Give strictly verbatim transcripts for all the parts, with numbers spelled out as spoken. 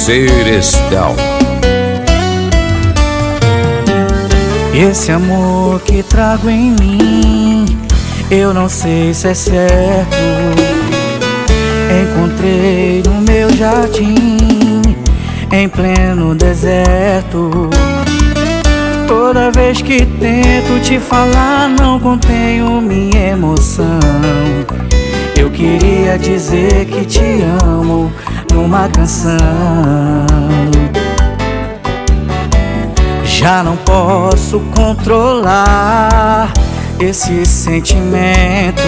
Serestão. Esse amor que trago em mim, eu não sei se é certo. Encontrei no meu jardim, em pleno deserto. Toda vez que tento te falar, não contenho minha emoção. Eu queria dizer que te amo numa canção. Já não posso controlar esse sentimento.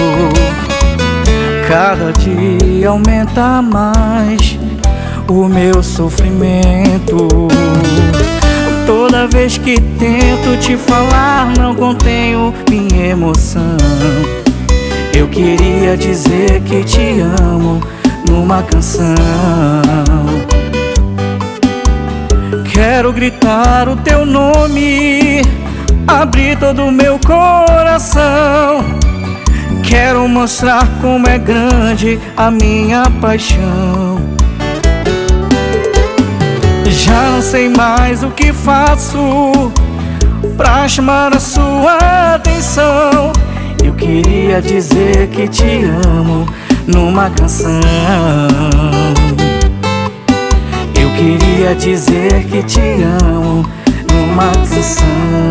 Cada dia aumenta mais o meu sofrimento. Toda vez que tento te falar, não contenho minha emoção. Eu queria dizer que te amo numa canção. Quero gritar o teu nome, abrir todo o meu coração. Quero mostrar como é grande a minha paixão. Já não sei mais o que faço pra chamar a sua atenção. Eu queria dizer que te amo numa canção. Eu queria dizer que te amo numa canção.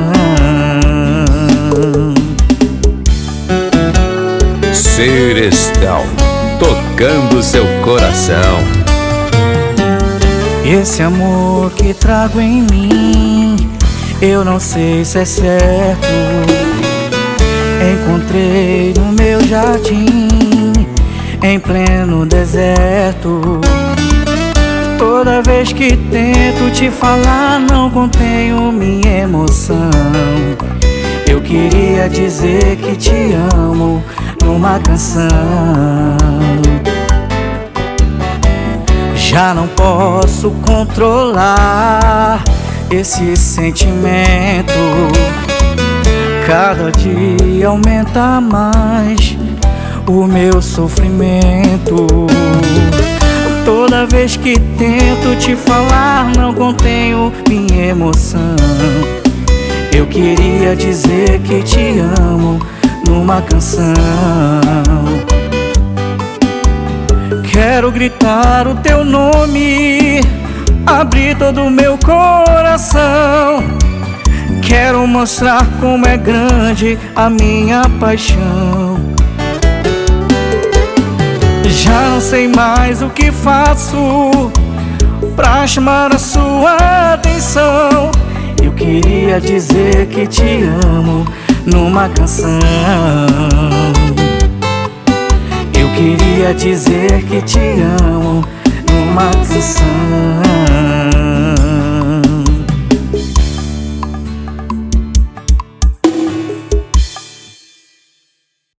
Serestão, tocando seu coração. Esse amor que trago em mim, eu não sei se é certo. Encontrei no meu jardim, em pleno deserto. Toda vez que tento te falar, não contenho minha emoção. Eu queria dizer que te amo numa canção. Já não posso controlar esse sentimento. Cada dia aumenta mais o meu sofrimento. Toda vez que tento te falar, não contenho minha emoção. Eu queria dizer que te amo numa canção. Quero gritar o teu nome, abrir todo o meu coração. Quero mostrar como é grande a minha paixão. Já não sei mais o que faço pra chamar a sua atenção. Eu queria dizer que te amo numa canção. Eu queria dizer que te amo numa canção.